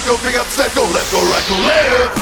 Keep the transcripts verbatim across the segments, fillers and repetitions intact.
go, pick up, step, go left, go right, go left.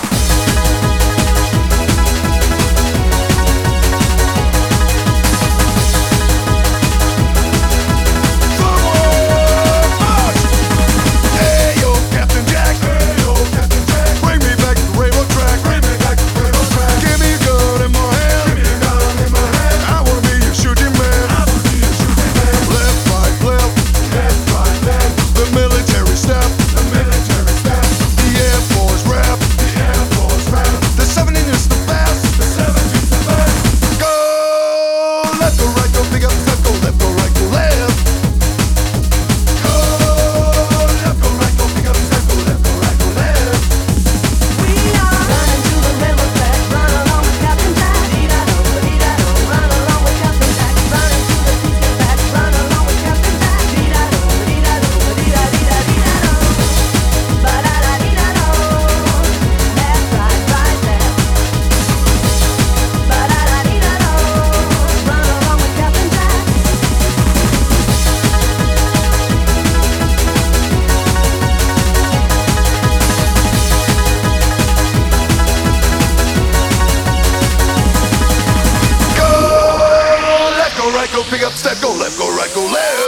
Right, go pick up, step, go left, go right, go left.